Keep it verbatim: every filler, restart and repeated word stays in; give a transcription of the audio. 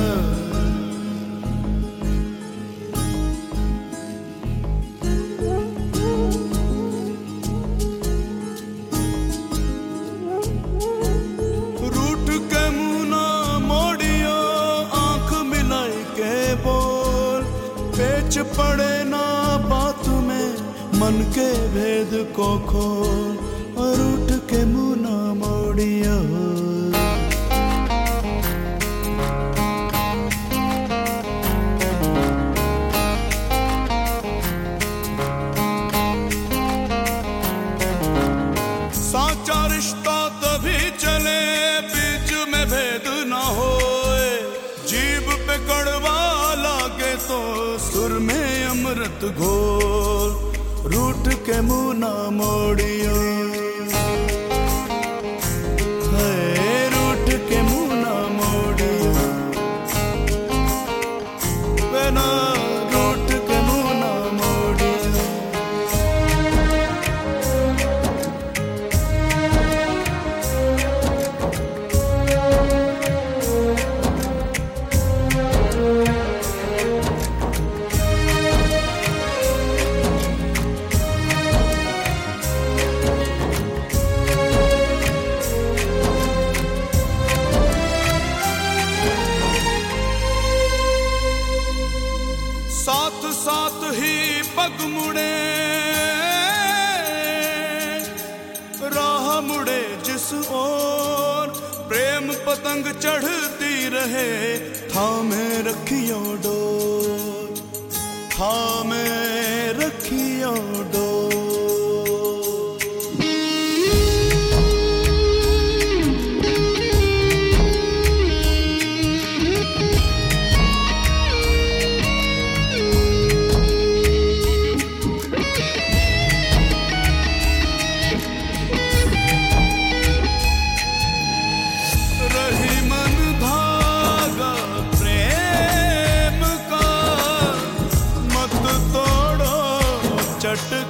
रूठ के मुंह ना मोड़ियो, आंख मिलाई के बोल, पेच पड़े ना बात में, मन के भेद को खोल, और उठ के मुंह ना मोड़ियो। साचा रिश्ता तभी चले बीच में भेद ना होए, जीभ पे कड़वा लागे तो सुर में अमृत घोल, रूठ के मुंह ना मोड़ियो। है रूठ के मुंह ना मोड़ियो, बिना रूठ के मुंह ना मोड़ियो। साथ साथ ही पग मुड़े, राह मुड़े जिस ओर, प्रेम पतंग चढ़ती रहे, थामे रखियो डोर, थामे रखियो डोर। रही मन धागा प्रेम का, मत तोड़ो चट